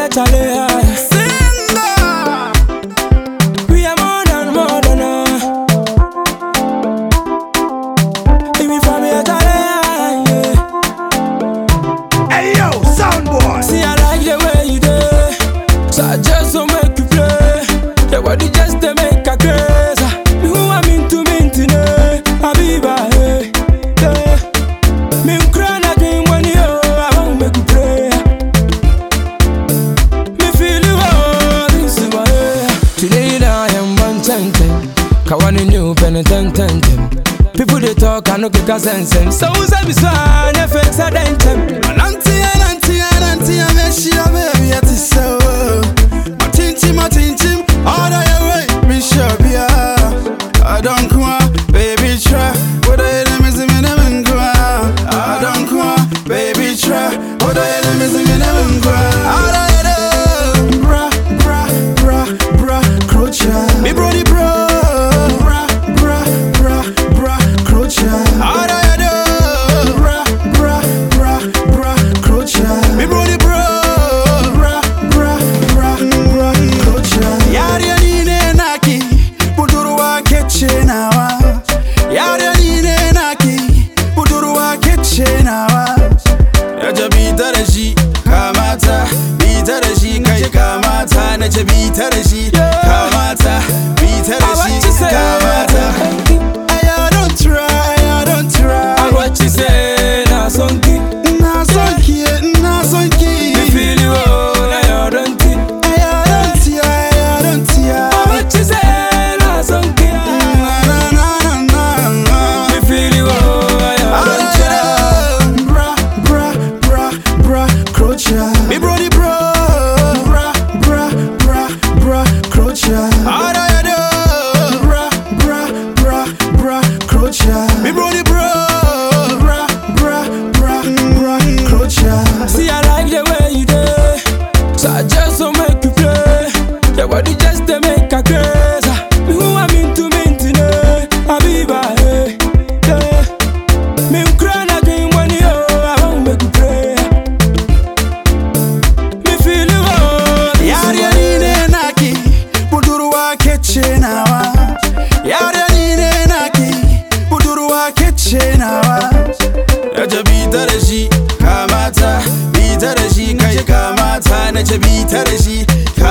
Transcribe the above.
a challenge. Singer. We are more than If we from a challenge, yeah. Hey yo, sound boy. See, I like the way you do, so I just don't make you play. Your body just to make a crazy. Who I'm into today, Habiba, hey, yeah. Me cry na dream when you, I won't make you pray. Me feel you all this way. Today I am 110. Kawani new penitent. People they talk, I no kick a sense. So who's a biswan, FX a dentem. Auntie, I make sure baby at the so. Matinchim, all the way, me sure be I don't come, baby try. What the hell is me never go? I don't come, baby try. What the hell is me never go? Bra, crocha. Me brody bro. Bra, crocha. How do you do? Bra, crocha. Me brody bro. Bra, crocha. Yari anine naki, budurwa keche nawa. Yari anine naki, budurwa keche nawa. Yaja bita da shi, kamata, bita da shi kai kamata. Nace bita da shi, kamata, bita da shi, kamata. I don't try. And what you say, na sonki. Na sonki. Me feel you all, I don't think. I don't And what you say, na sonki. Me feel you all, I don't think. Bra, crocha. Me brody bro. Bra, crocha. How do you do? Bra, crocha. Me brody bro. Bra, crocha. See, I like the way you do, so I just don't make you play. Your body just to make a crazy. Who I'm into today, Habiba, hey, yeah. Me cry na dream when you, I won't make you pray. Me feel you all this Yari way. anine naki, budurwa keche nawa. Yari anine naki, budurwa keche nawa. Yaja bita da shi, kamata, bita da shi kai kamata. Nace bita da shi,